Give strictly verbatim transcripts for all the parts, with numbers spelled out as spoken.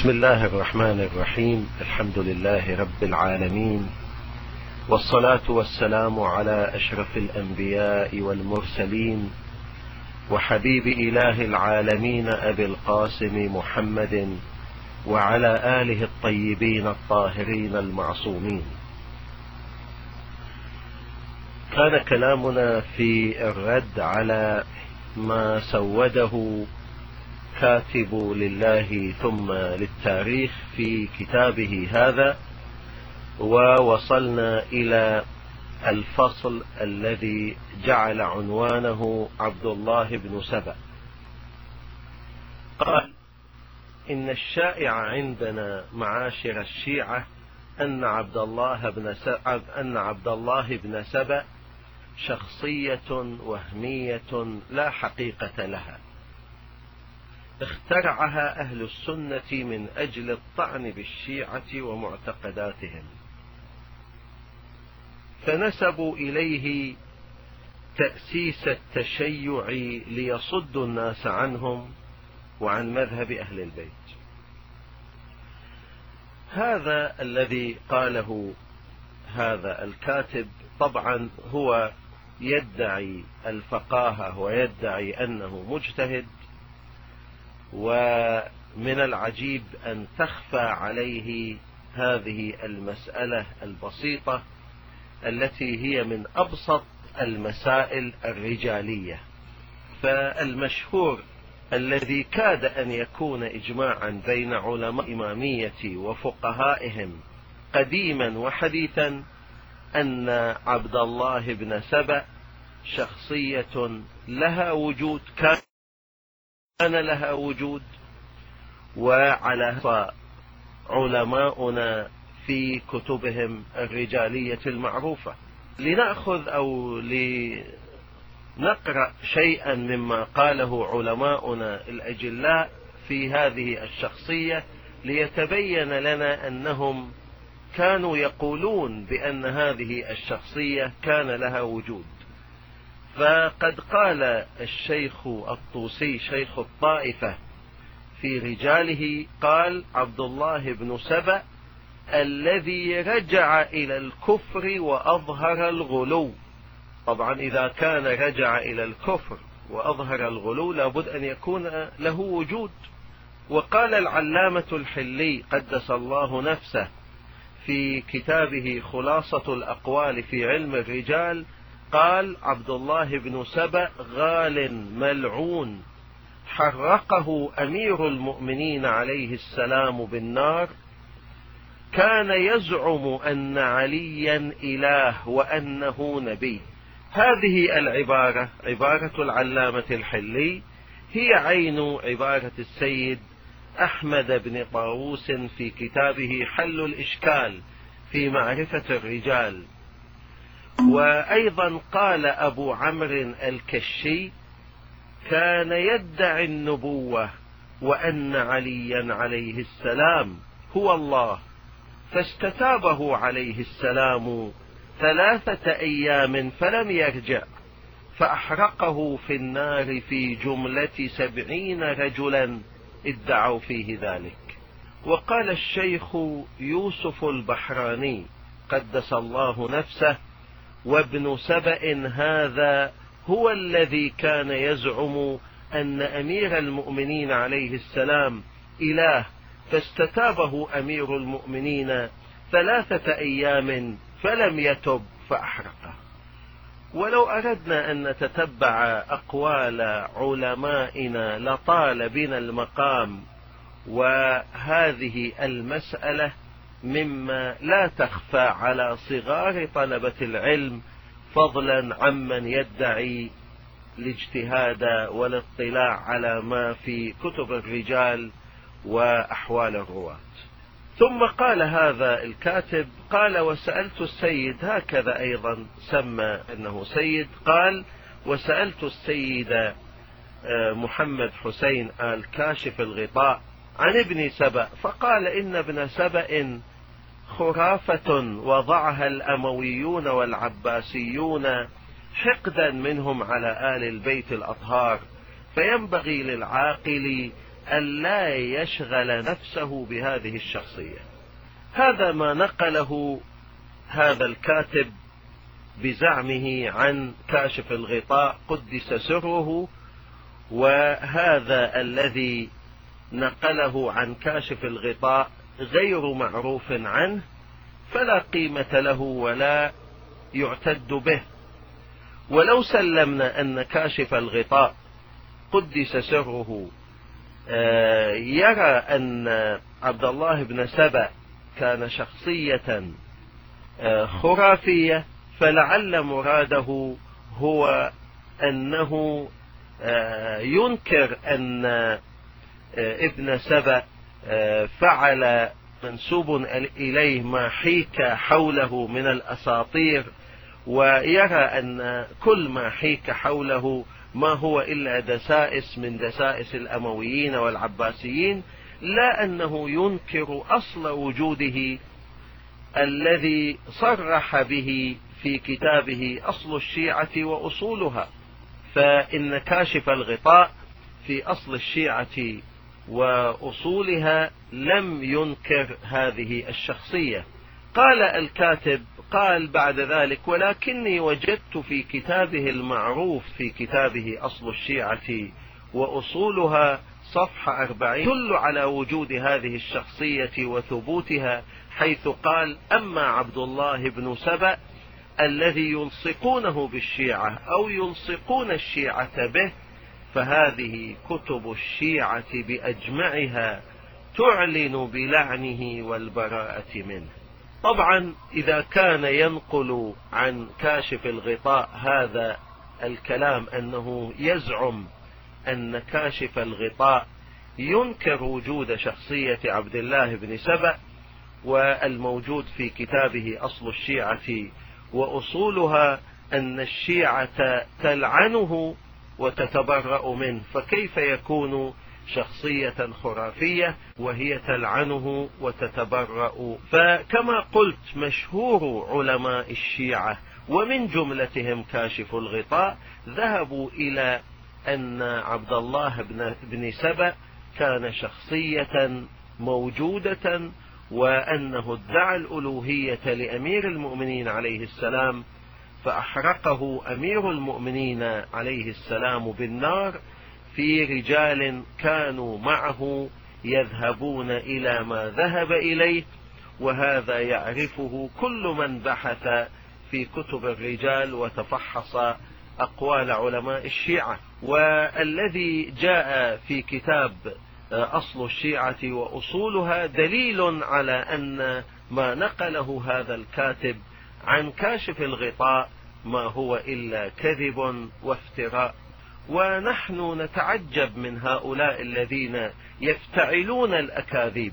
بسم الله الرحمن الرحيم. الحمد لله رب العالمين، والصلاة والسلام على أشرف الأنبياء والمرسلين، وحبيب إله العالمين أبي القاسم محمد وعلى آله الطيبين الطاهرين المعصومين. كان كلامنا في الرد على ما سوده كاتب لله ثم للتاريخ في كتابه هذا، ووصلنا إلى الفصل الذي جعل عنوانه عبد الله بن سبأ. قال: إن الشائع عندنا معاشر الشيعة أن عبد الله بن سبأ أن عبد الله بن سبأ شخصية وهمية لا حقيقة لها، اخترعها أهل السنة من أجل الطعن بالشيعة ومعتقداتهم، فنسبوا إليه تأسيس التشيع ليصدوا الناس عنهم وعن مذهب أهل البيت. هذا الذي قاله هذا الكاتب طبعا هو يدعي الفقاهة ويدعي أنه مجتهد، ومن العجيب أن تخفى عليه هذه المسألة البسيطة التي هي من أبسط المسائل الرجالية. فالمشهور الذي كاد أن يكون إجماعا بين علماء إمامية وفقهائهم قديما وحديثا أن عبد الله بن سبأ شخصية لها وجود، كان كان لها وجود، وعلى علماؤنا في كتبهم الرجالية المعروفة. لنأخذ أو لنقرأ شيئا مما قاله علماؤنا الأجلاء في هذه الشخصية ليتبين لنا أنهم كانوا يقولون بأن هذه الشخصية كان لها وجود. فقد قال الشيخ الطوسي شيخ الطائفة في رجاله، قال: عبد الله بن سبأ الذي رجع إلى الكفر وأظهر الغلو. طبعا إذا كان رجع إلى الكفر وأظهر الغلو لابد أن يكون له وجود. وقال العلامة الحلي قدس الله نفسه في كتابه خلاصة الأقوال في علم الرجال، قال: عبد الله بن سبأ غال ملعون حرقه أمير المؤمنين عليه السلام بالنار، كان يزعم أن عليا إله وأنه نبي. هذه العبارة عبارة العلامة الحلي هي عين عبارة السيد أحمد بن طاووس في كتابه حل الإشكال في معرفة الرجال. وأيضا قال أبو عمرو الكشي: كان يدعي النبوة وأن عليا عليه السلام هو الله، فاستتابه عليه السلام ثلاثة أيام فلم يرجع، فأحرقه في النار في جملة سبعين رجلا ادعوا فيه ذلك. وقال الشيخ يوسف البحراني قدس الله نفسه: وابن سبأ هذا هو الذي كان يزعم أن أمير المؤمنين عليه السلام إله، فاستتابه أمير المؤمنين ثلاثة أيام فلم يتب فأحرقه. ولو أردنا أن نتتبع أقوال علمائنا لطال بنا المقام، وهذه المسألة مما لا تخفى على صغار طلبة العلم، فضلا عمن يدعي الاجتهاد والاطلاع على ما في كتب الرجال وأحوال الرواة. ثم قال هذا الكاتب، قال: وسألت السيد، هكذا أيضا سمى أنه سيد، قال: وسألت السيد محمد حسين آل كاشف الغطاء عن ابن سبأ، فقال: إن ابن سبأ خرافة وضعها الأمويون والعباسيون حقدا منهم على آل البيت الأطهار، فينبغي للعاقل ألا يشغل نفسه بهذه الشخصية. هذا ما نقله هذا الكاتب بزعمه عن كاشف الغطاء قدس سره، وهذا الذي نقله عن كاشف الغطاء غير معروف عنه، فلا قيمة له ولا يعتد به. ولو سلمنا أن كاشف الغطاء قدس سره يرى أن عبد الله بن سبأ كان شخصية خرافية، فلعل مراده هو أنه ينكر أن ابن سبأ فعل منسوب إليه ما حيك حوله من الأساطير، ويرى أن كل ما حيك حوله ما هو إلا دسائس من دسائس الأمويين والعباسيين، لا أنه ينكر أصل وجوده الذي صرح به في كتابه أصل الشيعة وأصولها. فإن كاشف الغطاء في أصل الشيعة وأصولها لم ينكر هذه الشخصية. قال الكاتب، قال بعد ذلك: ولكني وجدت في كتابه المعروف في كتابه أصل الشيعة وأصولها صفحة أربعين تدل على وجود هذه الشخصية وثبوتها، حيث قال: أما عبد الله بن سبأ الذي يلصقونه بالشيعة أو يلصقون الشيعة به، فهذه كتب الشيعة بأجمعها تعلن بلعنه والبراءة منه. طبعا إذا كان ينقل عن كاشف الغطاء هذا الكلام أنه يزعم أن كاشف الغطاء ينكر وجود شخصية عبد الله بن سبأ والموجود في كتابه أصل الشيعة وأصولها أن الشيعة تلعنه وتتبرأ منه، فكيف يكون شخصية خرافية وهي تلعنه وتتبرأ؟ فكما قلت مشهور علماء الشيعة ومن جملتهم كاشف الغطاء ذهبوا إلى أن عبد الله بن سبأ كان شخصية موجودة، وأنه ادعى الألوهية لأمير المؤمنين عليه السلام، فأحرقه أمير المؤمنين عليه السلام بالنار في رجال كانوا معه يذهبون إلى ما ذهب إليه، وهذا يعرفه كل من بحث في كتب الرجال وتفحص أقوال علماء الشيعة. والذي جاء في كتاب أصل الشيعة وأصولها دليل على أن ما نقله هذا الكاتب عن كاشف الغطاء ما هو إلا كذب وافتراء. ونحن نتعجب من هؤلاء الذين يفتعلون الأكاذيب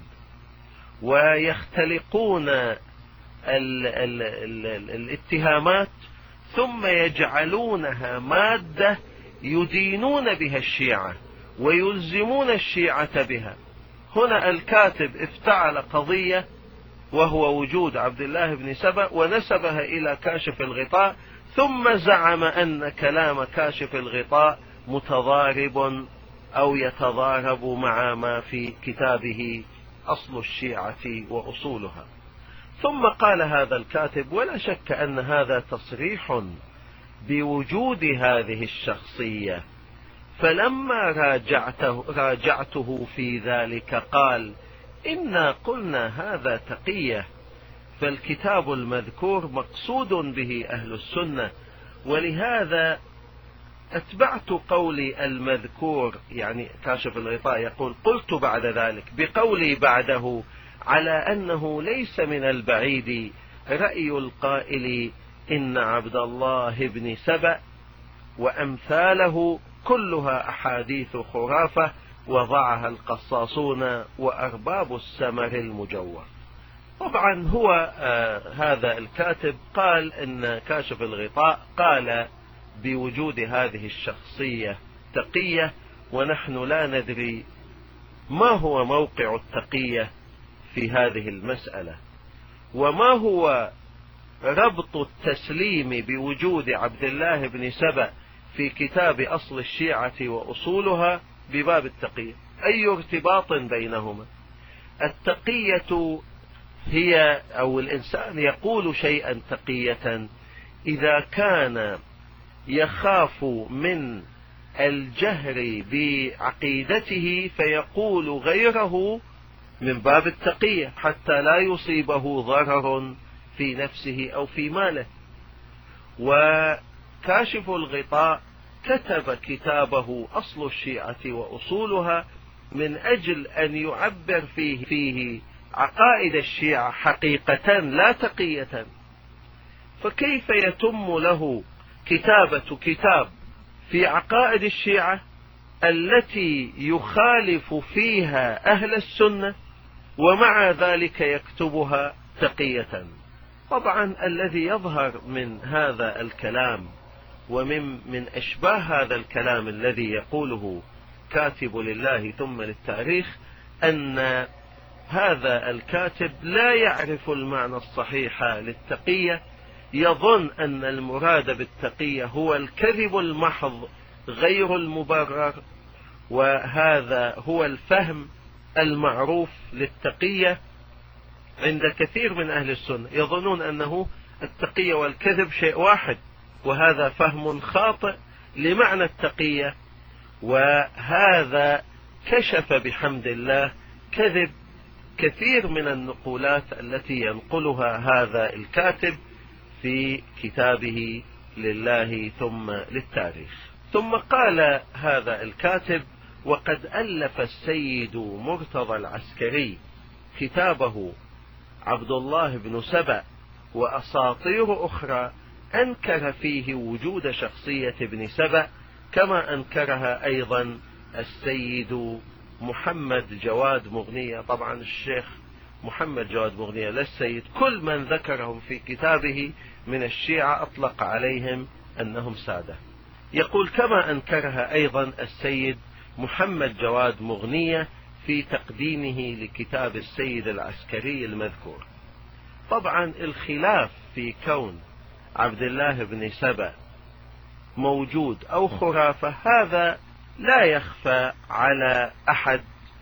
ويختلقون ال ال ال ال الاتهامات ثم يجعلونها مادة يدينون بها الشيعة ويلزمون الشيعة بها. هنا الكاتب افتعل قضية وهو وجود عبد الله بن سبأ ونسبها إلى كاشف الغطاء، ثم زعم أن كلام كاشف الغطاء متضارب أو يتضارب مع ما في كتابه أصل الشيعة وأصولها. ثم قال هذا الكاتب: ولا شك أن هذا تصريح بوجود هذه الشخصية، فلما راجعته, راجعته في ذلك قال: إنا قلنا هذا تقية، فالكتاب المذكور مقصود به أهل السنة، ولهذا أتبعت قولي المذكور، يعني كاشف الغطاء يقول: قلت بعد ذلك بقولي بعده على أنه ليس من البعيد رأي القائل إن عبد الله بن سبأ وأمثاله كلها أحاديث خرافة وضعها القصاصون وأرباب السمر المجور. طبعا هو آه هذا الكاتب قال إن كاشف الغطاء قال بوجود هذه الشخصية تقية، ونحن لا ندري ما هو موقع التقية في هذه المسألة، وما هو ربط التسليم بوجود عبد الله بن سبأ في كتاب أصل الشيعة وأصولها بباب التقية. أي ارتباط بينهما؟ التقية هي أو الإنسان يقول شيئا تقية إذا كان يخاف من الجهر بعقيدته فيقول غيره من باب التقية حتى لا يصيبه ضرر في نفسه أو في ماله. وكاشف الغطاء كتب كتابه أصل الشيعة وأصولها من أجل أن يعبر فيه, فيه عقائد الشيعة حقيقة لا تقية. فكيف يتم له كتابة كتاب في عقائد الشيعة التي يخالف فيها أهل السنة ومع ذلك يكتبها تقية؟ طبعا الذي يظهر من هذا الكلام ومن من أشباه هذا الكلام الذي يقوله كاتب لله ثم للتاريخ أن هذا الكاتب لا يعرف المعنى الصحيح للتقية، يظن أن المراد بالتقية هو الكذب المحض غير المبرر، وهذا هو الفهم المعروف للتقية عند كثير من أهل السنة، يظنون أنه التقية والكذب شيء واحد، وهذا فهم خاطئ لمعنى التقية. وهذا كشف بحمد الله كذب كثير من النقولات التي ينقلها هذا الكاتب في كتابه لله ثم للتاريخ. ثم قال هذا الكاتب: وقد ألف السيد مرتضى العسكري كتابه عبد الله بن سبأ وأساطير أخرى أنكر فيه وجود شخصية ابن سبأ كما أنكرها أيضا السيد محمد جواد مغنية. طبعا الشيخ محمد جواد مغنية لا السيد، كل من ذكرهم في كتابه من الشيعة أطلق عليهم أنهم سادة. يقول: كما أنكرها أيضا السيد محمد جواد مغنية في تقديمه لكتاب السيد العسكري المذكور. طبعا الخلاف في كون عبد الله بن سبأ موجود أو خرافة هذا لا يخفى على أحد،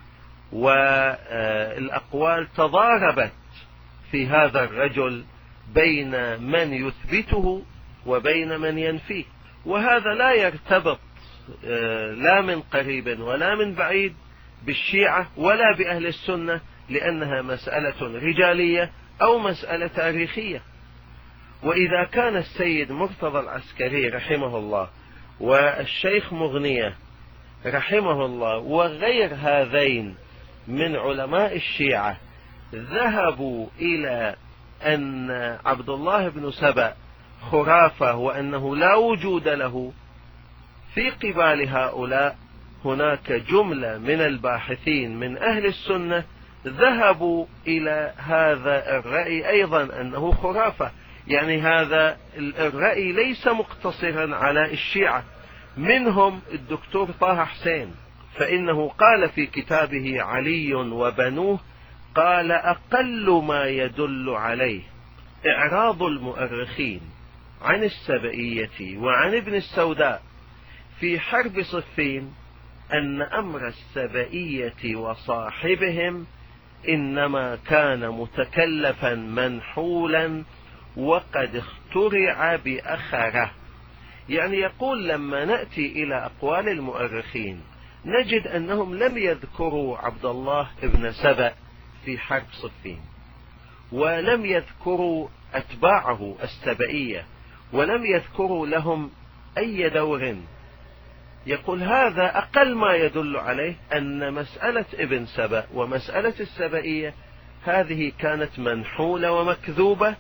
والأقوال تضاربت في هذا الرجل بين من يثبته وبين من ينفيه، وهذا لا يرتبط لا من قريب ولا من بعيد بالشيعة ولا بأهل السنة، لأنها مسألة رجالية أو مسألة تاريخية. وإذا كان السيد مرتضى العسكري رحمه الله والشيخ مغنية رحمه الله وغير هذين من علماء الشيعة ذهبوا إلى أن عبد الله بن سبأ خرافة وأنه لا وجود له، في قبال هؤلاء هناك جملة من الباحثين من أهل السنة ذهبوا إلى هذا الرأي أيضا أنه خرافة. يعني هذا الرأي ليس مقتصرا على الشيعة، منهم الدكتور طه حسين، فإنه قال في كتابه علي وبنوه، قال: أقل ما يدل عليه إعراض المؤرخين عن السبئية وعن ابن السوداء في حرب صفين أن أمر السبئية وصاحبهم إنما كان متكلفا منحولا وقد اخترع بأخره. يعني يقول لما نأتي إلى أقوال المؤرخين نجد أنهم لم يذكروا عبد الله بن سبأ في حرب صفين، ولم يذكروا أتباعه السبئية، ولم يذكروا لهم أي دور. يقول هذا أقل ما يدل عليه أن مسألة ابن سبأ ومسألة السبئية هذه كانت منحولة ومكذوبة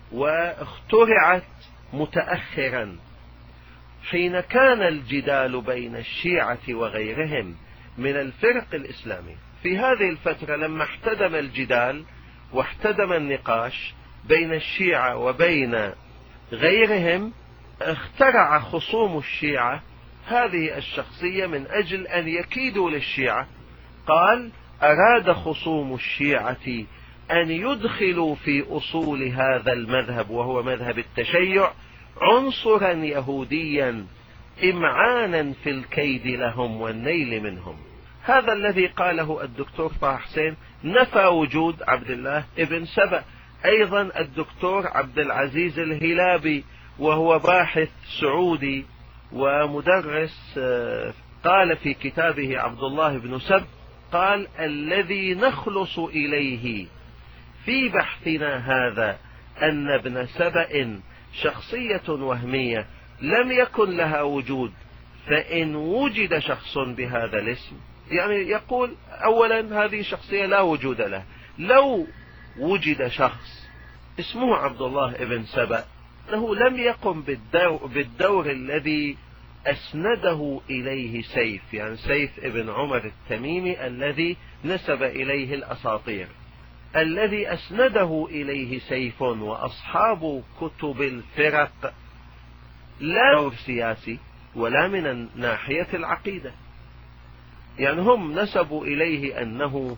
واخترعت متأخرا، حين كان الجدال بين الشيعة وغيرهم من الفرق الإسلامية. في هذه الفترة لما احتدم الجدال واحتدم النقاش بين الشيعة وبين غيرهم، اخترع خصوم الشيعة هذه الشخصية من أجل أن يكيدوا للشيعة. قال: أراد خصوم الشيعة أن يدخلوا في أصول هذا المذهب وهو مذهب التشيع عنصرا يهوديا إمعانا في الكيد لهم والنيل منهم. هذا الذي قاله الدكتور طه حسين نفى وجود عبد الله ابن سبأ. أيضا الدكتور عبد العزيز الهلابي وهو باحث سعودي ومدرس قال في كتابه عبد الله بن سبأ، قال: الذي نخلص إليه في بحثنا هذا أن ابن سبأ شخصية وهمية لم يكن لها وجود، فإن وجد شخص بهذا الاسم، يعني يقول أولا هذه شخصية لا وجود له، لو وجد شخص اسمه عبد الله ابن سبأ أنه لم يقم بالدور, بالدور الذي أسنده إليه سيف، يعني سيف ابن عمر التميمي الذي نسب إليه الأساطير، الذي أسنده إليه سيف وأصحاب كتب الفرق، لا دور سياسي ولا من ناحية العقيدة. يعني هم نسبوا إليه أنه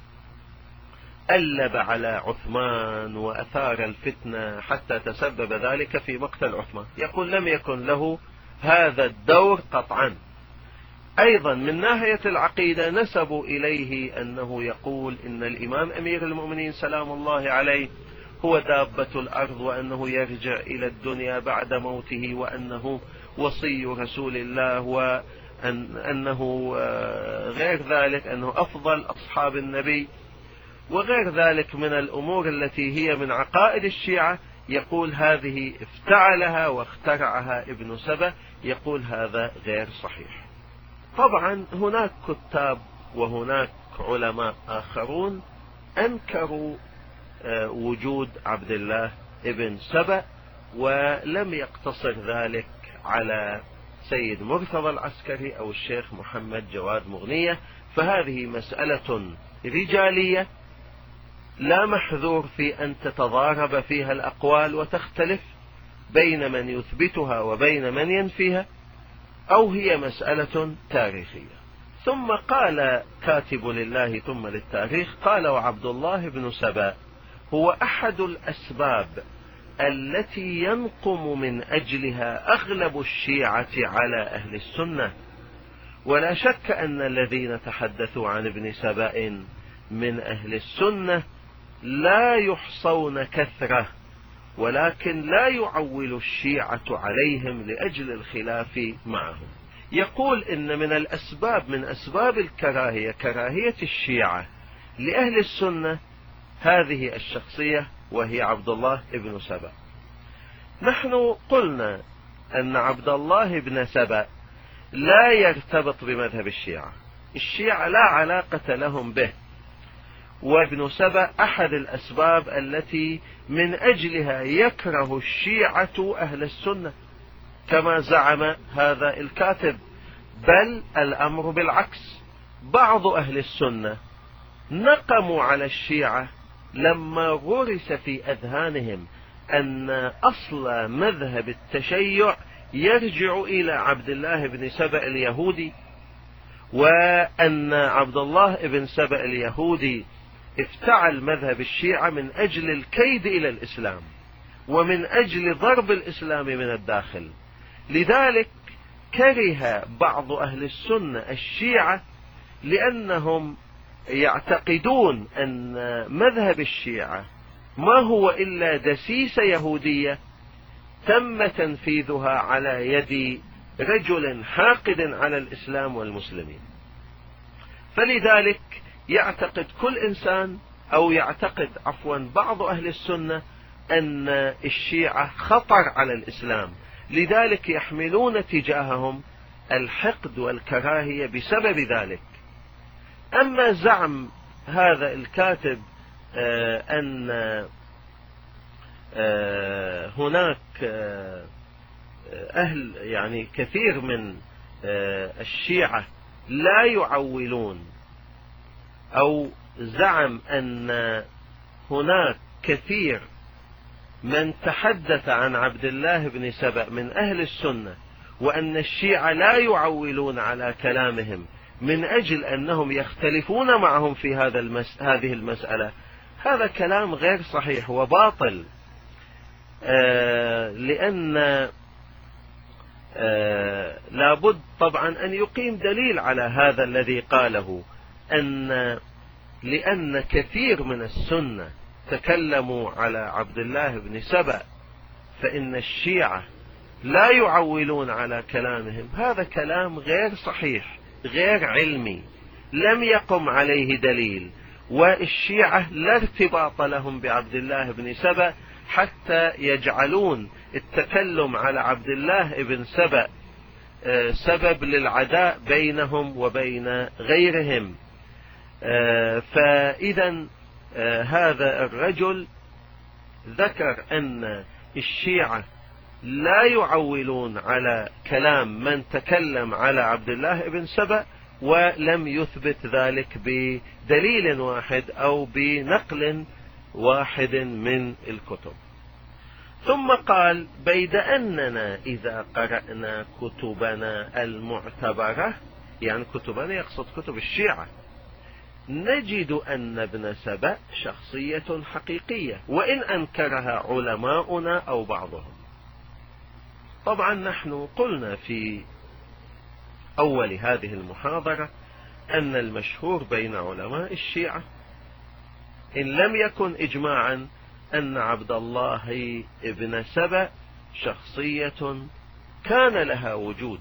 ألب على عثمان وأثار الفتنة حتى تسبب ذلك في مقتل عثمان، يقول لم يكن له هذا الدور قطعا. أيضا من ناحية العقيدة نسبوا إليه أنه يقول إن الإمام أمير المؤمنين سلام الله عليه هو دابة الأرض، وأنه يرجع إلى الدنيا بعد موته، وأنه وصي رسول الله، وأنه غير ذلك أنه أفضل أصحاب النبي، وغير ذلك من الأمور التي هي من عقائد الشيعة. يقول هذه افتعلها واخترعها ابن سبأ، يقول هذا غير صحيح. طبعا هناك كتاب وهناك علماء آخرون أنكروا وجود عبد الله ابن سبأ، ولم يقتصر ذلك على سيد مرتضى العسكري أو الشيخ محمد جواد مغنية، فهذه مسألة رجالية لا محذور في أن تتضارب فيها الأقوال وتختلف بين من يثبتها وبين من ينفيها، أو هي مسألة تاريخية. ثم قال كاتب لله ثم للتاريخ، قال: وعبد الله بن سبأ هو أحد الأسباب التي ينقم من أجلها أغلب الشيعة على أهل السنة، ولا شك أن الذين تحدثوا عن ابن سبأ من أهل السنة لا يحصون كثرة، ولكن لا يعول الشيعة عليهم لأجل الخلاف معهم. يقول إن من الأسباب من أسباب الكراهية كراهية الشيعة لأهل السنة هذه الشخصية، وهي عبد الله بن سبأ. نحن قلنا أن عبد الله بن سبأ لا يرتبط بمذهب الشيعة، الشيعة لا علاقة لهم به، وابن سبأ أحد الأسباب التي من أجلها يكره الشيعة أهل السنة كما زعم هذا الكاتب، بل الأمر بالعكس. بعض أهل السنة نقموا على الشيعة لما غرس في أذهانهم أن أصل مذهب التشيع يرجع إلى عبد الله بن سبأ اليهودي، وأن عبد الله بن سبأ اليهودي افتعل مذهب الشيعة من أجل الكيد إلى الإسلام ومن أجل ضرب الإسلام من الداخل. لذلك كره بعض أهل السنة الشيعة لأنهم يعتقدون أن مذهب الشيعة ما هو إلا دسيسة يهودية تم تنفيذها على يد رجل حاقد على الإسلام والمسلمين. فلذلك يعتقد كل إنسان أو يعتقد عفوا بعض أهل السنة أن الشيعة خطر على الإسلام، لذلك يحملون تجاههم الحقد والكراهية بسبب ذلك. أما زعم هذا الكاتب أن هناك أهل يعني كثير من الشيعة لا يعولون، أو زعم أن هناك كثير من تحدث عن عبد الله بن سبأ من أهل السنة وأن الشيعة لا يعولون على كلامهم من أجل أنهم يختلفون معهم في هذا المس... هذه المسألة، هذا كلام غير صحيح وباطل. آه لأن آه لابد طبعا أن يقيم دليل على هذا الذي قاله، أن لأن كثير من السنة تكلموا على عبد الله بن سبأ فإن الشيعة لا يعولون على كلامهم، هذا كلام غير صحيح غير علمي لم يقم عليه دليل، والشيعة لا ارتباط لهم بعبد الله بن سبأ حتى يجعلون التكلم على عبد الله بن سبأ سبب للعداء بينهم وبين غيرهم. فإذا هذا الرجل ذكر أن الشيعة لا يعولون على كلام من تكلم على عبد الله بن سبأ، ولم يثبت ذلك بدليل واحد أو بنقل واحد من الكتب. ثم قال: بيد أننا إذا قرأنا كتبنا المعتبرة، يعني كتبنا يقصد كتب الشيعة، نجد أن ابن سبأ شخصية حقيقية وإن أنكرها علماؤنا أو بعضهم. طبعا نحن قلنا في أول هذه المحاضرة أن المشهور بين علماء الشيعة إن لم يكن إجماعا أن عبد الله ابن سبأ شخصية كان لها وجود،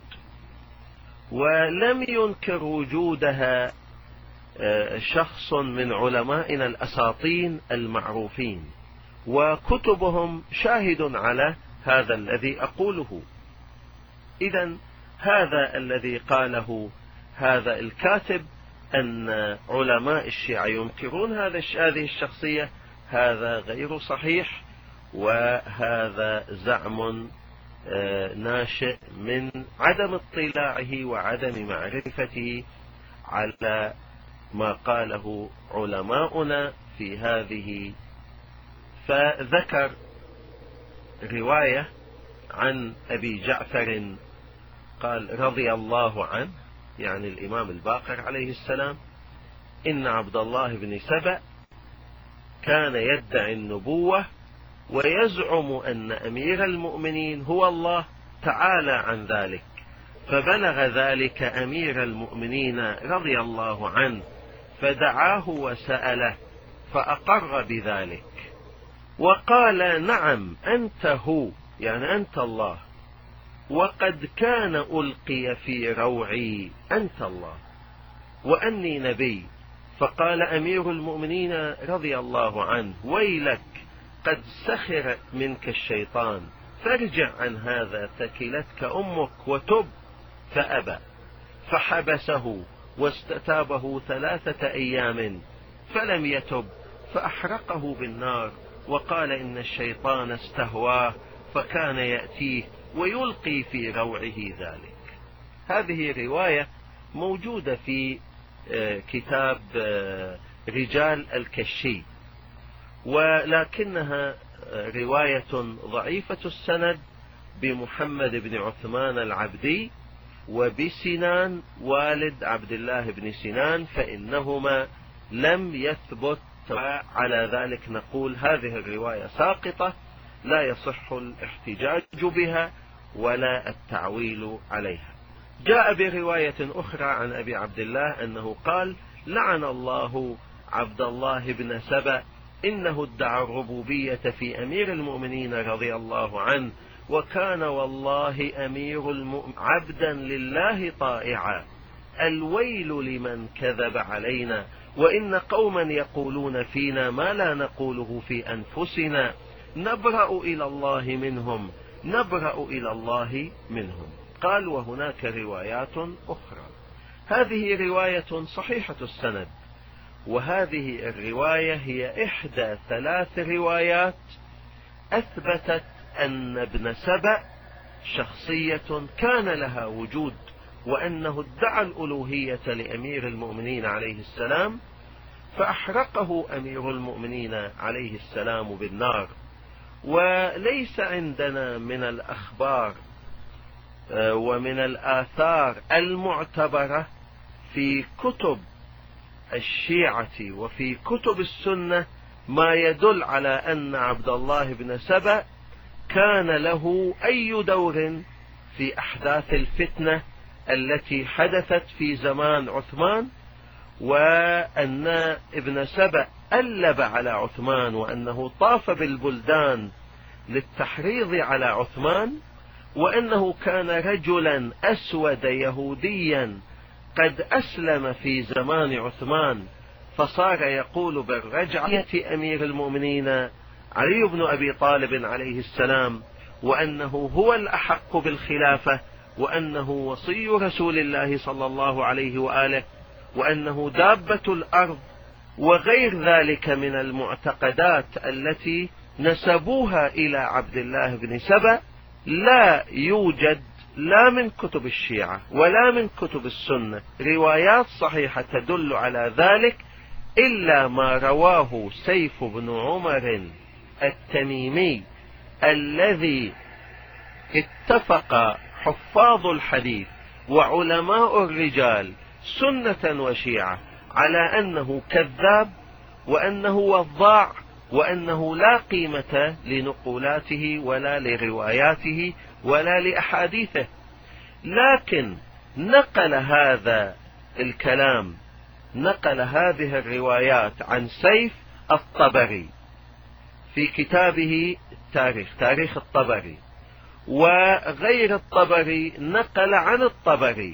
ولم ينكر وجودها شخص من علمائنا الأساطين المعروفين، وكتبهم شاهد على هذا الذي أقوله. إذن هذا الذي قاله هذا الكاتب أن علماء الشيعة ينكرون هذه الشخصية، هذا غير صحيح، وهذا زعم ناشئ من عدم اطلاعه وعدم معرفته على ما قاله علماؤنا في هذه. فذكر رواية عن أبي جعفر قال رضي الله عنه، يعني الإمام الباقر عليه السلام، إن عبد الله بن سبأ كان يدعي النبوة ويزعم أن أمير المؤمنين هو الله تعالى عن ذلك، فبلغ ذلك أمير المؤمنين رضي الله عنه فدعاه وسأله فأقر بذلك وقال: نعم أنت هو، يعني أنت الله، وقد كان ألقي في روعي أنت الله وأني نبي. فقال أمير المؤمنين رضي الله عنه: ويلك قد سخر منك الشيطان، فارجع عن هذا ثكلتك أمك وتب. فأبى، فحبسه واستتابه ثلاثة أيام فلم يتب، فأحرقه بالنار، وقال إن الشيطان استهواه فكان يأتيه ويلقي في روعه ذلك. هذه رواية موجودة في كتاب رجال الكشي، ولكنها رواية ضعيفة السند بمحمد بن عثمان العبدي وبسنان والد عبد الله بن سنان، فإنهما لم يثبت، على ذلك نقول هذه الرواية ساقطة لا يصح الاحتجاج بها ولا التعويل عليها. جاء برواية أخرى عن أبي عبد الله أنه قال: لعن الله عبد الله بن سبأ، إنه ادعى الربوبية في أمير المؤمنين رضي الله عنه، وكان والله أمير المؤمنين عبدا لله طائعا، الويل لمن كذب علينا، وإن قوما يقولون فينا ما لا نقوله في أنفسنا، نبرأ إلى الله منهم نبرأ إلى الله منهم. قال: وهناك روايات أخرى. هذه رواية صحيحة السند، وهذه الرواية هي إحدى ثلاث روايات أثبتت أن ابن سبأ شخصية كان لها وجود، وأنه ادعى الألوهية لأمير المؤمنين عليه السلام، فأحرقه أمير المؤمنين عليه السلام بالنار. وليس عندنا من الأخبار ومن الآثار المعتبرة في كتب الشيعة وفي كتب السنة ما يدل على أن عبد الله بن سبأ كان له أي دور في أحداث الفتنة التي حدثت في زمان عثمان، وأن ابن سبأ ألب على عثمان، وأنه طاف بالبلدان للتحريض على عثمان، وأنه كان رجلا أسود يهوديا قد أسلم في زمان عثمان، فصار يقول بالرجعية أمير المؤمنين علي بن أبي طالب عليه السلام، وأنه هو الأحق بالخلافة، وأنه وصي رسول الله صلى الله عليه وآله، وأنه دابة الأرض، وغير ذلك من المعتقدات التي نسبوها إلى عبد الله بن سبأ. لا يوجد لا من كتب الشيعة ولا من كتب السنة روايات صحيحة تدل على ذلك، إلا ما رواه سيف بن عمر التميمي، الذي اتفق حفاظ الحديث وعلماء الرجال سنة وشيعة على أنه كذاب، وأنه وضاع، وأنه لا قيمة لنقولاته ولا لرواياته ولا لأحاديثه. لكن نقل هذا الكلام، نقل هذه الروايات عن سيف الطبري في كتابه التاريخ، تاريخ الطبري، وغير الطبري نقل عن الطبري.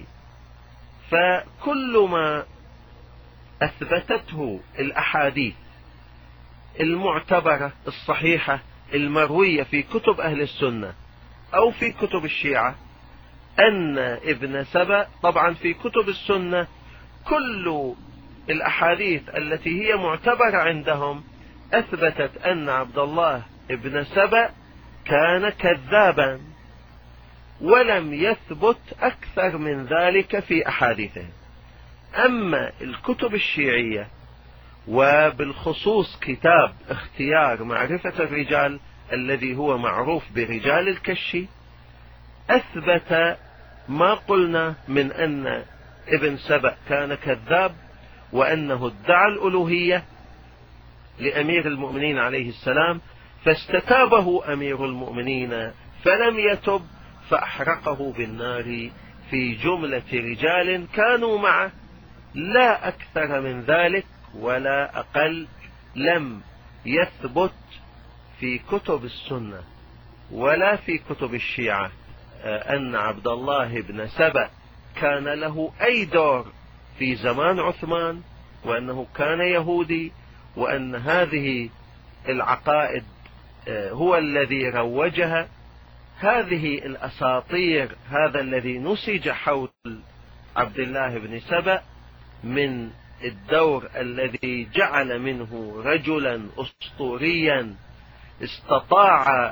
فكل ما أثبتته الأحاديث المعتبرة الصحيحة المروية في كتب أهل السنة أو في كتب الشيعة أن ابن سبأ، طبعا في كتب السنة كل الأحاديث التي هي معتبرة عندهم أثبتت أن عبد الله ابن سبأ كان كذابا، ولم يثبت أكثر من ذلك في أحاديثهم. أما الكتب الشيعية، وبالخصوص كتاب اختيار معرفة الرجال الذي هو معروف برجال الكشي، أثبت ما قلنا من أن ابن سبأ كان كذاب، وأنه ادعى الألوهية لأمير المؤمنين عليه السلام، فاستتابه أمير المؤمنين فلم يتب، فأحرقه بالنار في جملة رجال كانوا معه، لا أكثر من ذلك ولا أقل. لم يثبت في كتب السنة ولا في كتب الشيعة أن عبد الله بن سبأ كان له أي دور في زمان عثمان، وأنه كان يهودي، وأن هذه العقائد هو الذي روجها. هذه الأساطير، هذا الذي نسج حول عبد الله بن سبأ من الدور الذي جعل منه رجلا أسطوريا استطاع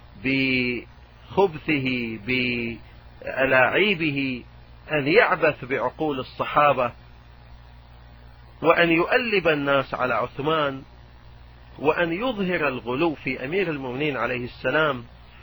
بخبثه بألاعيبه أن يعبث بعقول الصحابة، وأن يؤلب الناس على عثمان، وأن يظهر الغلو في أمير المؤمنين عليه السلام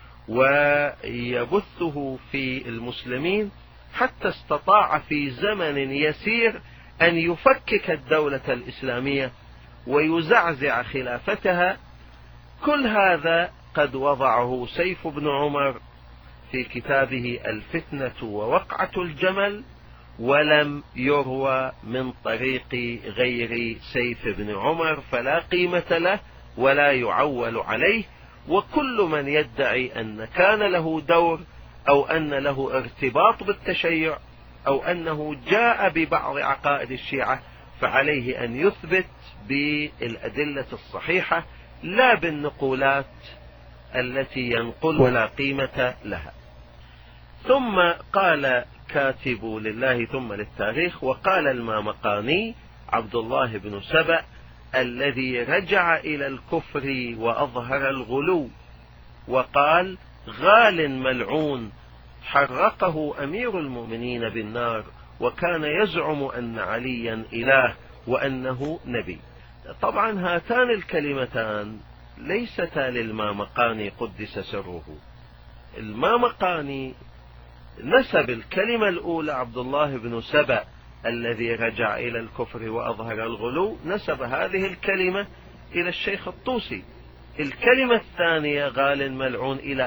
ويبثه في المسلمين، حتى استطاع في زمن يسير أن يفكك الدولة الإسلامية ويزعزع خلافتها. كل هذا قد وضعه سيف بن عمر في كتابه الفتنة ووقعة الجمل، ولم يروى من طريق غير سيف بن عمر، فلا قيمة له ولا يعول عليه. وكل من يدعي أن كان له دور أو أن له ارتباط بالتشيع أو أنه جاء ببعض عقائد الشيعة فعليه أن يثبت بالأدلة الصحيحة لا بالنقولات التي ينقل ولا قيمة لها. ثم قال كاتب لله ثم للتاريخ: وقال المامقاني عبد الله بن سبأ الذي رجع إلى الكفر وأظهر الغلو، وقال: غال ملعون حرقه أمير المؤمنين بالنار، وكان يزعم أن عليا إله وأنه نبي. طبعا هاتان الكلمتان ليستا للمامقاني قدس سره. المامقاني نسب الكلمة الأولى عبد الله بن سبأ الذي رجع إلى الكفر وأظهر الغلو، نسب هذه الكلمة إلى الشيخ الطوسي. الكلمة الثانية غال ملعون إلى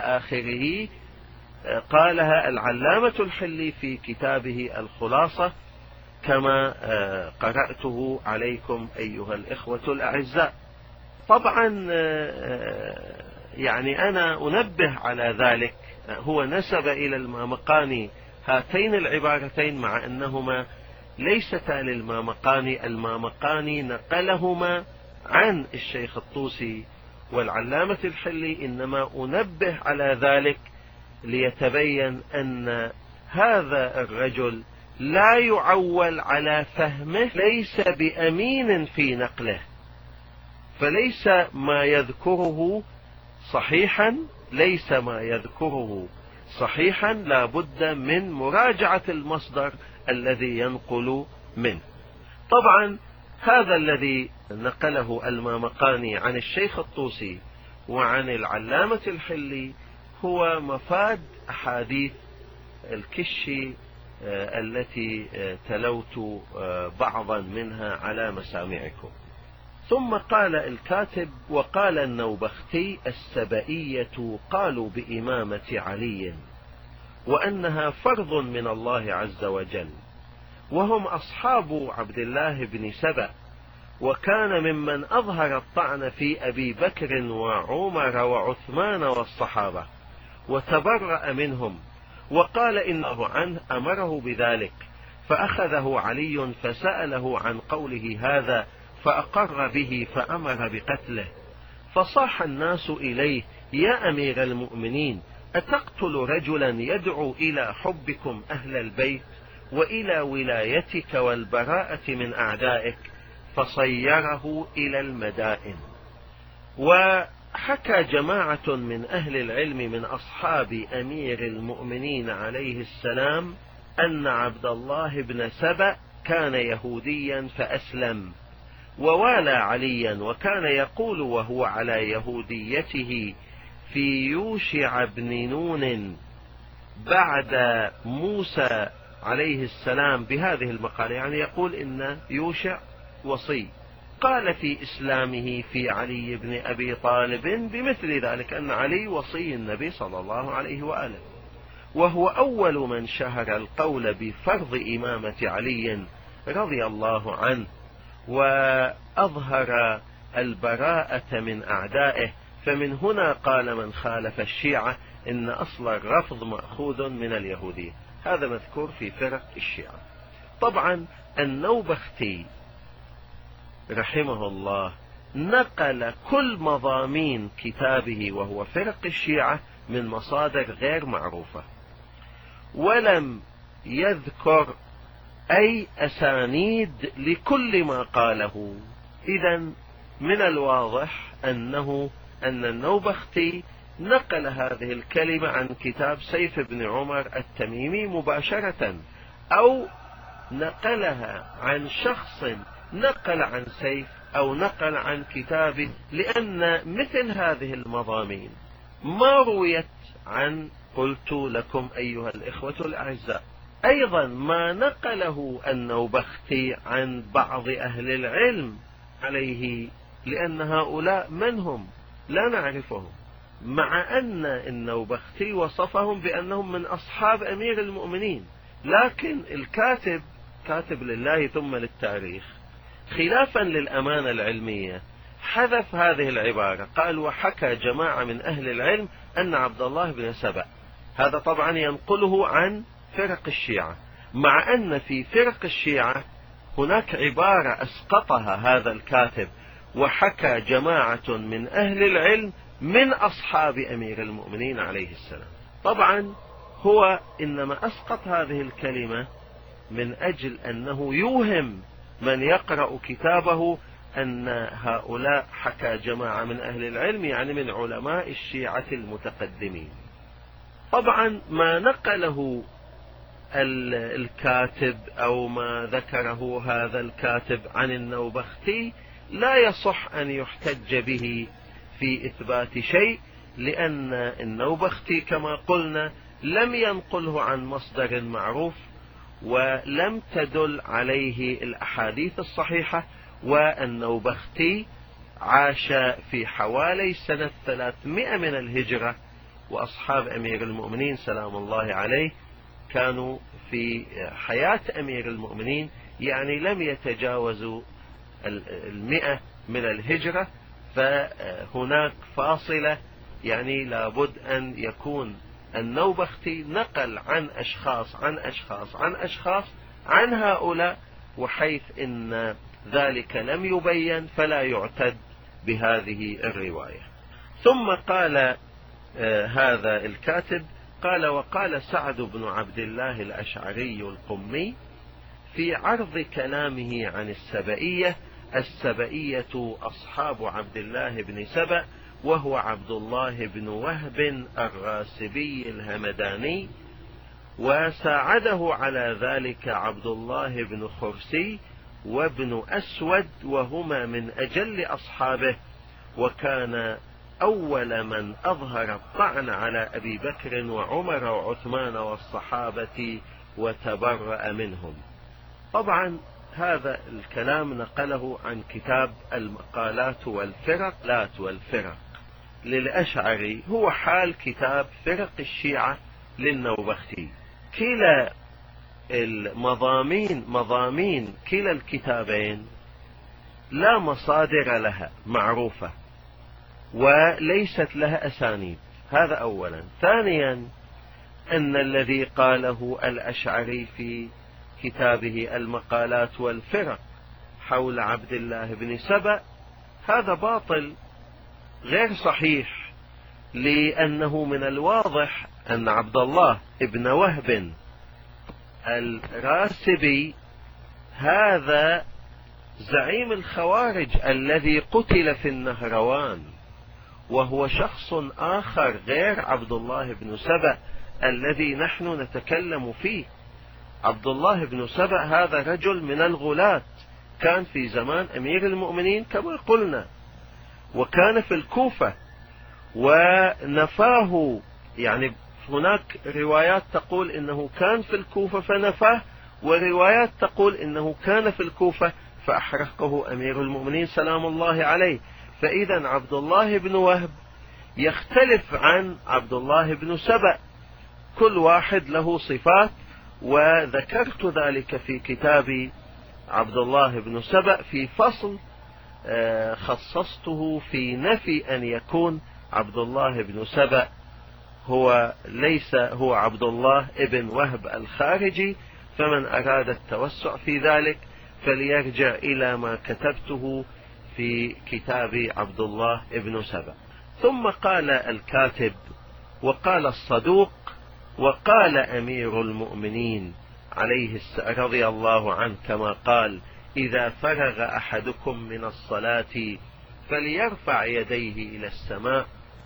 آخره قالها العلامة الحلي في كتابه الخلاصة كما قرأته عليكم أيها الإخوة الأعزاء. طبعا يعني أنا أنبه على ذلك، هو نسب إلى المامقاني هاتين العبارتين مع أنهما ليستا للمامقاني، المامقاني نقلهما عن الشيخ الطوسي والعلامة الحلي، إنما أنبه على ذلك ليتبين أن هذا الرجل لا يعول على فهمه، ليس بأمين في نقله، فليس ما يذكره صحيحا، ليس ما يذكره صحيحا، لا بد من مراجعة المصدر الذي ينقل منه. طبعا هذا الذي نقله المامقاني عن الشيخ الطوسي وعن العلامة الحلي هو مفاد أحاديث الكشي التي تلوت بعضا منها على مسامعكم. ثم قال الكاتب: وقال النوبختي: السبئية قالوا بإمامة علي وأنها فرض من الله عز وجل، وهم أصحاب عبد الله بن سبأ، وكان ممن أظهر الطعن في أبي بكر وعمر وعثمان والصحابة وتبرأ منهم، وقال إنه عنه أمره بذلك، فأخذه علي فسأله عن قوله هذا فأقر به فأمر بقتله، فصاح الناس إليه: يا أمير المؤمنين، أتقتل رجلا يدعو إلى حبكم أهل البيت وإلى ولايتك والبراءة من أعدائك؟ فصيره إلى المدائن. وحكى جماعة من أهل العلم من أصحاب أمير المؤمنين عليه السلام أن عبد الله بن سبأ كان يهوديا فأسلم ووالى عليا، وكان يقول وهو على يهوديته في يوشع بن نون بعد موسى عليه السلام بهذه المقالة، يعني يقول إن يوشع وصي. قال في إسلامه في علي بن أبي طالب بمثل ذلك، أن علي وصي النبي صلى الله عليه وآله، وهو أول من شهر القول بفرض إمامة علي رضي الله عنه، وأظهر البراءة من أعدائه. فمن هنا قال من خالف الشيعة إن أصل الرفض مأخوذ من اليهودية. هذا مذكور في فرق الشيعة. طبعا النوبختي رحمه الله نقل كل مضامين كتابه وهو فرق الشيعة من مصادر غير معروفة، ولم يذكر أي أسانيد لكل ما قاله. إذن من الواضح أنه أن النوبختي نقل هذه الكلمة عن كتاب سيف بن عمر التميمي مباشرة، أو نقلها عن شخص نقل عن سيف، أو نقل عن كتابه، لأن مثل هذه المضامين ما رويت عن، قلت لكم أيها الإخوة الأعزاء، أيضا ما نقله النوبختي عن بعض أهل العلم عليه، لأن هؤلاء من هم؟ لا نعرفهم، مع أن النوبختي وصفهم بأنهم من أصحاب أمير المؤمنين، لكن الكاتب كاتب لله ثم للتاريخ خلافا للأمانة العلمية حذف هذه العبارة، قال: وحكى جماعة من أهل العلم أن عبد الله بن سبأ. هذا طبعا ينقله عن فرق الشيعة، مع أن في فرق الشيعة هناك عبارة أسقطها هذا الكاتب: وحكى جماعة من أهل العلم من أصحاب أمير المؤمنين عليه السلام. طبعا هو إنما أسقط هذه الكلمة من أجل أنه يوهم من يقرأ كتابه أن هؤلاء حكى جماعة من أهل العلم، يعني من علماء الشيعة المتقدمين. طبعا ما نقله الكاتب أو ما ذكره هذا الكاتب عن النوبختي لا يصح أن يحتج به في إثبات شيء، لأن النوبختي كما قلنا لم ينقله عن مصدر معروف، ولم تدل عليه الأحاديث الصحيحة. والنوبختي عاش في حوالي سنة ثلاثمائة من الهجرة، وأصحاب أمير المؤمنين سلام الله عليه كانوا في حياة أمير المؤمنين يعني لم يتجاوزوا المئة من الهجرة، فهناك فاصلة، يعني لابد أن يكون النوبختي نقل عن أشخاص عن أشخاص عن أشخاص عن هؤلاء، وحيث إن ذلك لم يبين فلا يعتد بهذه الرواية. ثم قال آه هذا الكاتب قال: وقال سعد بن عبد الله الأشعري القمي في عرض كلامه عن السبئية: السبئية أصحاب عبد الله بن سبأ، وهو عبد الله بن وهب الراسبي الهمداني، وساعده على ذلك عبد الله بن خرسي وابن أسود، وهما من أجل أصحابه، وكان أول من أظهر الطعن على أبي بكر وعمر وعثمان والصحابة وتبرأ منهم. طبعا هذا الكلام نقله عن كتاب المقالات والفرق لات والفرق للأشعري، هو حال كتاب فرق الشيعة للنوبختي. كلا المضامين مضامين كلا الكتابين لا مصادر لها معروفة وليست لها أسانيد، هذا أولا. ثانيا أن الذي قاله الأشعري في كتابه المقالات والفرق حول عبد الله بن سبأ هذا باطل غير صحيح، لأنه من الواضح أن عبد الله بن وهب الراسبي هذا زعيم الخوارج الذي قتل في النهروان، وهو شخص آخر غير عبد الله بن سبأ الذي نحن نتكلم فيه. عبد الله بن سبأ هذا رجل من الغلاة، كان في زمان أمير المؤمنين كما قلنا، وكان في الكوفة، ونفاه، يعني هناك روايات تقول إنه كان في الكوفة فنفاه، وروايات تقول إنه كان في الكوفة فأحرقه أمير المؤمنين سلام الله عليه. فإذا عبد الله بن وهب يختلف عن عبد الله بن سبأ، كل واحد له صفات، وذكرت ذلك في كتابي عبد الله بن سبأ في فصل خصصته في نفي أن يكون عبد الله بن سبأ هو ليس هو عبد الله ابن وهب الخارجي. فمن أراد التوسع في ذلك فليرجع إلى ما كتبته في كتاب عبد الله ابن سبأ. ثم قال الكاتب: وقال الصدوق وقال أمير المؤمنين عليه رضي الله عنه كما قال: إذا فرغ أحدكم من الصلاة فليرفع يديه إلى السماء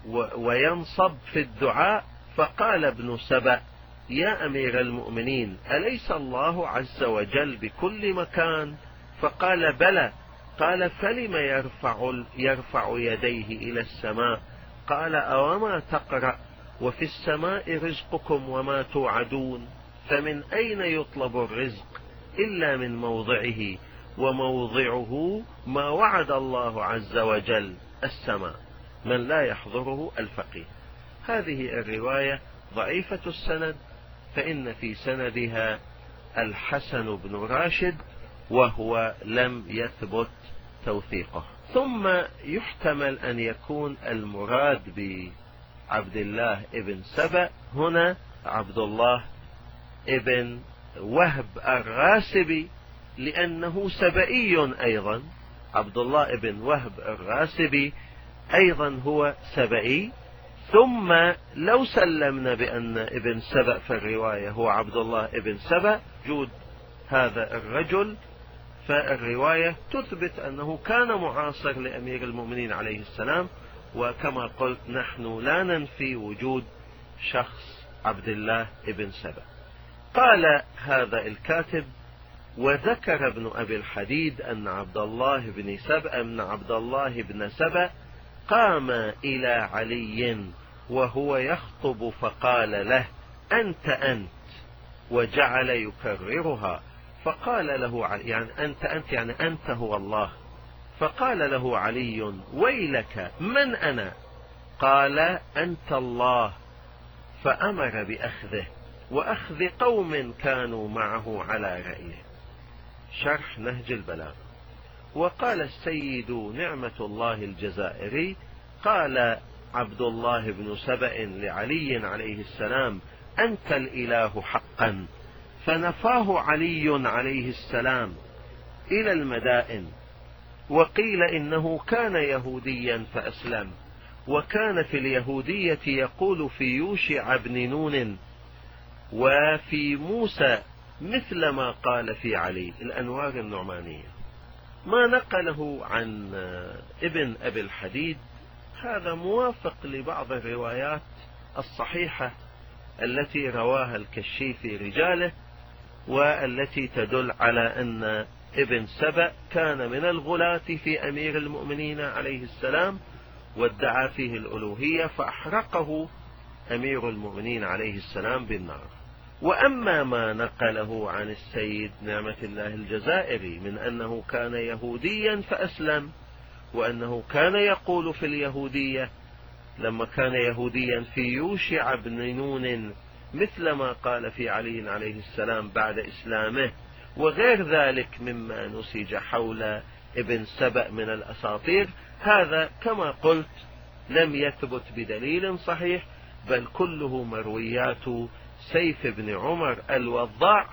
وينصب في الدعاء. فقال ابن سبأ: يا أمير المؤمنين، أليس الله عز وجل بكل مكان؟ فقال: بلى. قال: فلم يرفع, يرفع يديه إلى السماء؟ قال: أوما تقرأ وفي السماء رزقكم وما توعدون؟ فمن أين يطلب الرزق إلا من موضعه، وموضعه ما وعد الله عز وجل السماء، من لا يحضره الفقيه. هذه الرواية ضعيفة السند، فإن في سندها الحسن بن راشد وهو لم يثبت توثيقه. ثم يحتمل أن يكون المراد بعبد الله ابن سبأ هنا عبد الله ابن وهب الراسبي، لأنه سبئي أيضا. عبد الله ابن وهب الراسبي أيضا هو سبئي. ثم لو سلمنا بأن ابن سبأ في الرواية هو عبد الله ابن سبأ وجود هذا الرجل، فالرواية تثبت أنه كان معاصر لأمير المؤمنين عليه السلام. وكما قلت نحن لا ننفي وجود شخص عبد الله ابن سبأ. قال هذا الكاتب: وذكر ابن أبي الحديد أن عبد الله بن سبأ من عبد الله بن سبأ قام إلى علي وهو يخطب فقال له: أنت أنت، وجعل يكررها. فقال له علي، يعني أنت أنت يعني أنت هو الله. فقال له علي: ويلك، من أنا؟ قال: أنت الله. فأمر بأخذه وأخذ قوم كانوا معه على رأيه. شرح نهج البلاغة. وقال السيد نعمة الله الجزائري: قال عبد الله بن سبأ لعلي عليه السلام: أنت الإله حقا، فنفاه علي عليه السلام إلى المدائن. وقيل إنه كان يهوديا فأسلم، وكان في اليهودية يقول في يوشع بن نون وفي موسى مثل ما قال في علي. الأنوار النعمانية. ما نقله عن ابن أبي الحديد هذا موافق لبعض الروايات الصحيحة التي رواها الكشي في رجاله، والتي تدل على أن ابن سبأ كان من الغلاة في أمير المؤمنين عليه السلام، وادعى فيه الألوهية، فأحرقه أمير المؤمنين عليه السلام بالنار. وأما ما نقله عن السيد نعمة الله الجزائري من أنه كان يهوديا فأسلم، وأنه كان يقول في اليهودية لما كان يهوديا في يوشع بن نون مثل ما قال في علي عليه السلام بعد إسلامه، وغير ذلك مما نسج حول ابن سبأ من الأساطير، هذا كما قلت لم يثبت بدليل صحيح، بل كله مرويات سيف بن عمر الوضاع.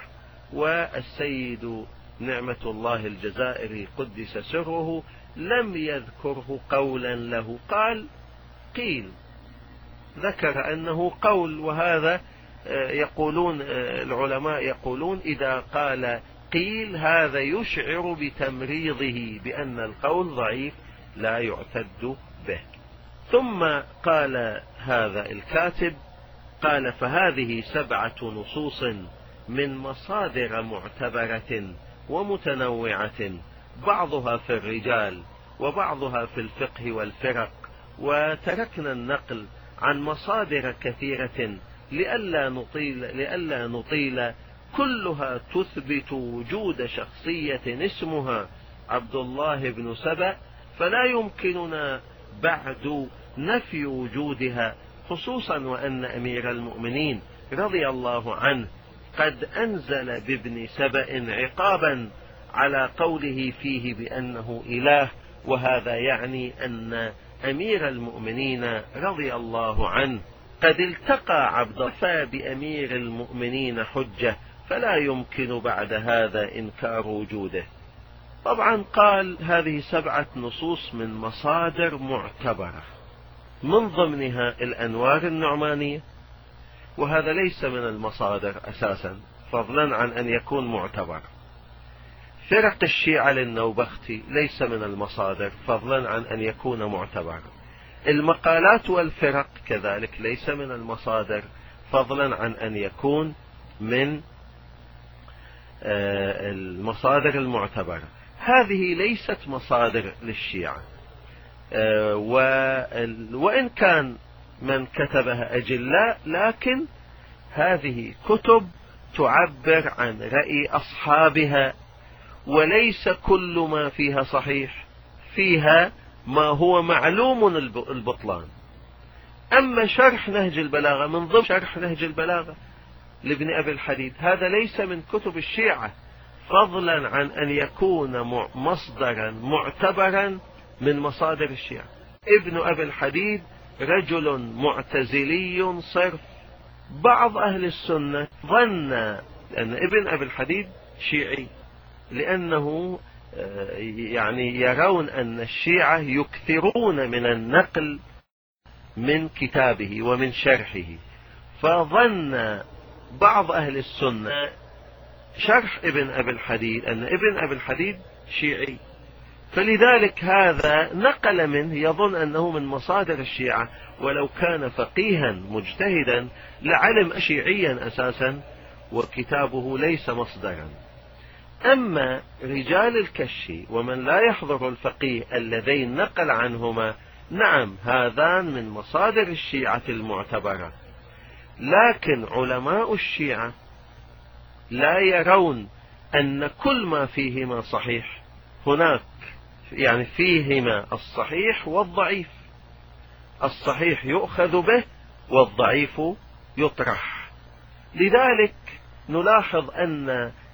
والسيد نعمة الله الجزائري قدس سره لم يذكره قولا له، قال قيل، ذكر أنه قول. وهذا يقولون العلماء يقولون إذا قال قيل هذا يشعر بتمريضه، بأن القول ضعيف لا يعتد به. ثم قال هذا الكاتب، قال: فهذه سبعة نصوص من مصادر معتبرة ومتنوعة، بعضها في الرجال وبعضها في الفقه والفرق، وتركنا النقل عن مصادر كثيرة لئلا نطيل, لئلا نطيل كلها تثبت وجود شخصية اسمها عبد الله بن سبأ، فلا يمكننا بعد نفي وجودها، خصوصا وأن أمير المؤمنين رضي الله عنه قد أنزل بابن سبأ عقابا على قوله فيه بأنه إله، وهذا يعني أن أمير المؤمنين رضي الله عنه قد التقى عبد الله بأمير المؤمنين حجة، فلا يمكن بعد هذا إنكار وجوده. طبعا قال هذه سبعة نصوص من مصادر معتبرة، من ضمنها الأنوار النعمانية، وهذا ليس من المصادر أساسا فضلا عن أن يكون معتبر. فرق الشيعة للنوبختي ليس من المصادر فضلا عن أن يكون معتبر. المقالات والفرق كذلك ليس من المصادر فضلا عن أن يكون من المصادر المعتبرة. هذه ليست مصادر للشيعة، وإن كان من كتبها أجلاء، لكن هذه كتب تعبر عن رأي أصحابها، وليس كل ما فيها صحيح، فيها ما هو معلوم البطلان. أما شرح نهج البلاغة من ضمن شرح نهج البلاغة لابن أبي الحديد، هذا ليس من كتب الشيعة فضلا عن أن يكون مصدرا معتبرا من مصادر الشيعة. ابن أبي الحديد رجل معتزلي صرف. بعض أهل السنة ظن أن ابن أبي الحديد شيعي، لأنه يعني يرون أن الشيعة يكثرون من النقل من كتابه ومن شرحه، فظن بعض أهل السنة شرح ابن أبي الحديد أن ابن أبي الحديد شيعي، فلذلك هذا نقل منه يظن أنه من مصادر الشيعة، ولو كان فقيها مجتهدا لعلم شيعيا أساسا، وكتابه ليس مصدرا. أما رجال الكشي ومن لا يحضر الفقيه اللذين نقل عنهما، نعم هذان من مصادر الشيعة المعتبرة، لكن علماء الشيعة لا يرون أن كل ما فيهما صحيح. هناك يعني فيهما الصحيح والضعيف، الصحيح يؤخذ به والضعيف يطرح. لذلك نلاحظ أن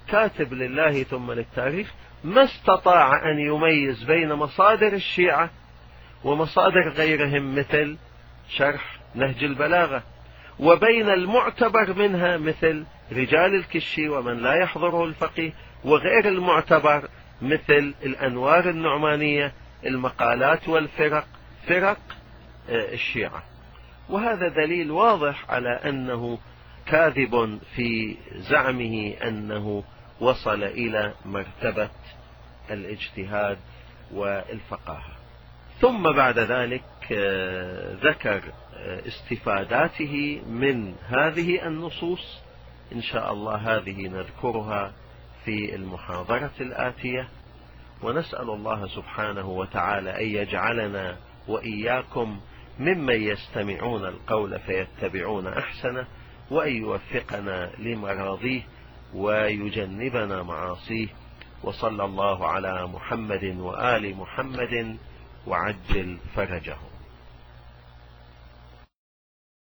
كاتب لله ثم للتاريخ ما استطاع أن يميز بين مصادر الشيعة ومصادر غيرهم مثل شرح نهج البلاغة، وبين المعتبر منها مثل رجال الكشي ومن لا يحضره الفقيه، وغير المعتبر مثل الأنوار النعمانية، المقالات والفرق، فرق الشيعة. وهذا دليل واضح على أنه كاذب في زعمه أنه وصل إلى مرتبة الاجتهاد والفقاهة. ثم بعد ذلك ذكر استفاداته من هذه النصوص، إن شاء الله هذه نذكرها في المحاضرة الآتية، ونسأل الله سبحانه وتعالى أن يجعلنا وإياكم ممن يستمعون القول فيتبعون أحسنه، وأن يوفقنا لمراضيه ويجنبنا معاصيه. وصلى الله على محمد وآل محمد وعجل فرجهم.